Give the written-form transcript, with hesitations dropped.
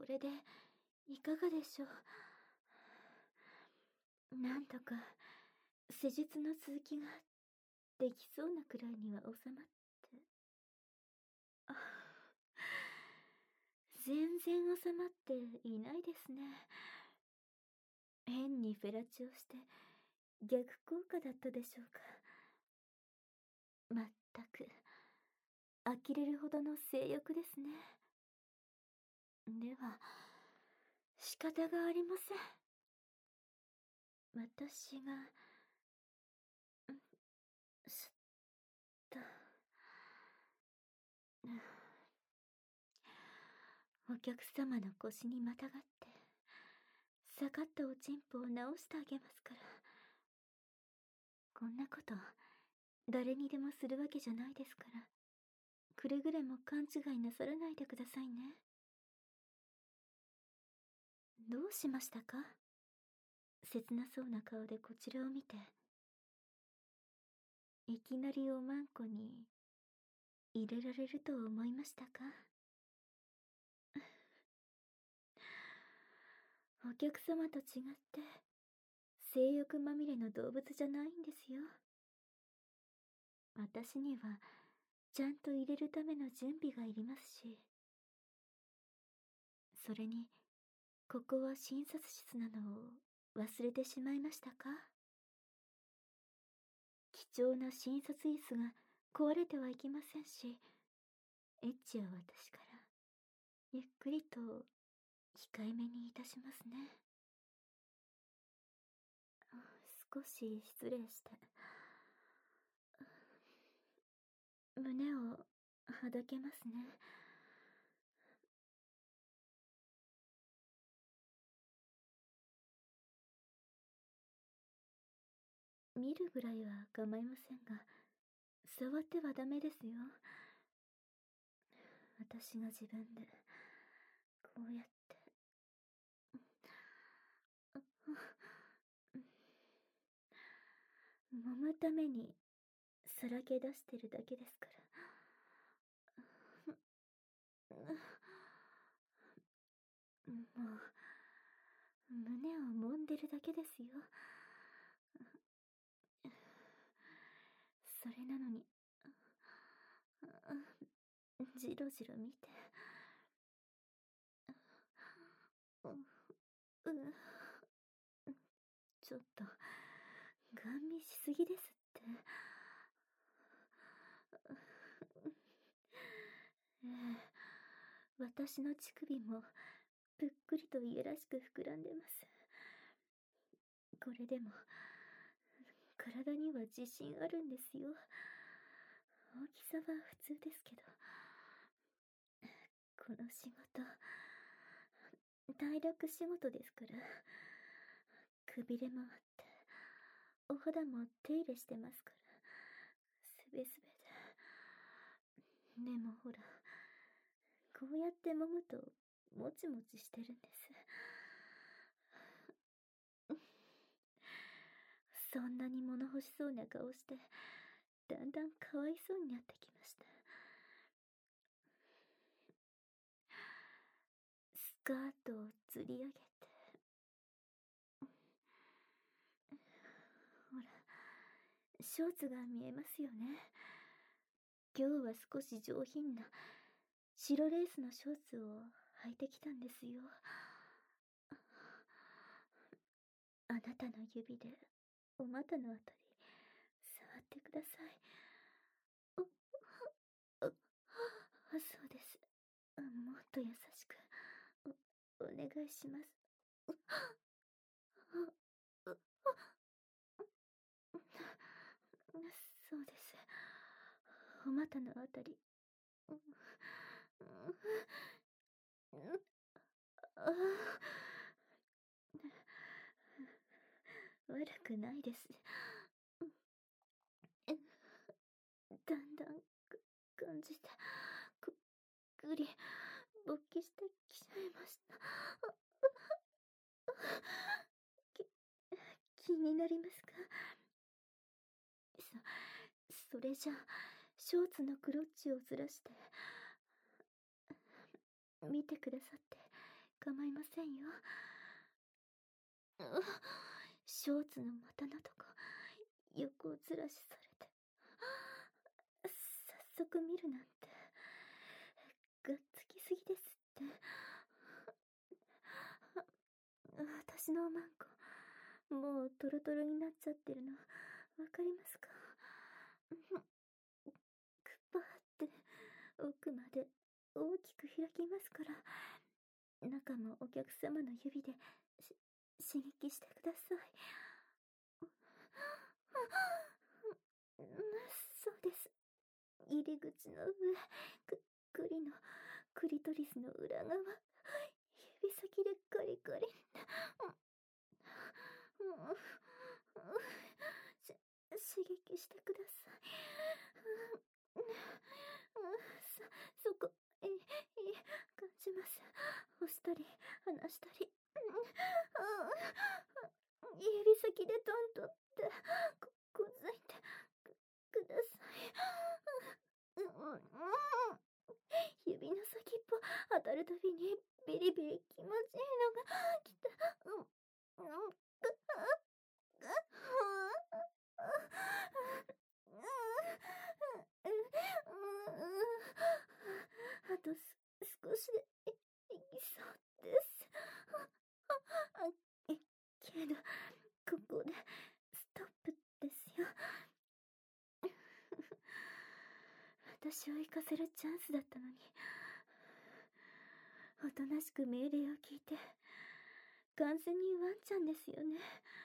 れでいかがでしょう。なんとか施術の続きができそうなくらいには収まって。あ、全然収まっていないですね。変にフェラチオして逆効果だったでしょうか。まったく呆れるほどの性欲ですね。では仕方がありません。私がすっとお客様の腰にまたがって下がったおちんぽを直してあげますから。こんなこと誰にでもするわけじゃないですから、くれぐれも勘違いなさらないでくださいね。どうしましたか？切なそうな顔でこちらを見て。いきなりおまんこに入れられると思いましたか？お客様と違って性欲まみれの動物じゃないんですよ。私にはちゃんと入れるための準備がいりますし、それにここは診察室なのを忘れてしまいましたか？貴重な診察椅子が壊れてはいけませんし、エッチは私からゆっくりと控えめにいたしますね。少し失礼して。胸をはだけますね。見るぐらいは構いませんが、触ってはダメですよ。私が自分でこうやって揉むためにさらけ出してるだけですから。もう胸を揉んでるだけですよ。それなのにじろじろ見て。ちょっとガン見しすぎですって。私の乳首もぷっくりといやらしく膨らんでます。これでも体には自信あるんですよ。大きさは普通ですけど、この仕事体力仕事ですから、くびれもあってお肌も手入れしてますから、すべすべで。でもほら、こうやって揉むともちもちしてるんです。そんなに物欲しそうな顔して、だんだんかわいそうになってきました。スカートを吊り上げて、ほら、ショーツが見えますよね。今日は少し上品な白レースのショーツを履いてきたんですよ。あなたの指でお股のあたり触ってください。そうです。もっと優しくお願いします。そうです。お股のあたり。悪くないです。だんだん感じて、くっくり勃起してきちゃいました。気になりますか？それじゃショーツのクロッチをずらして見てくださってせんよ。ショーツの股のとこ、横ずらしされて。早速見るなんて、がっつきすぎですって。私のおまんこ、もうトロトロになっちゃってるの、わかりますか？くぱーって奥まで大きく開きますから、中もお客様の指で刺激してください。そうです。入り口の上、栗のクリトリスの裏側、指先でカリカリ。刺激してください。そこ、感じます。押したり、離したり。指先でトントって、こづいてください。指の先っぽ当たるたびにビリビリ気持ちいいのが来た。あと少しでいきそうです。けど、ここでストップですよ。私を行かせるチャンスだったのに。おとなしく命令を聞いて、完全にワンちゃんですよね。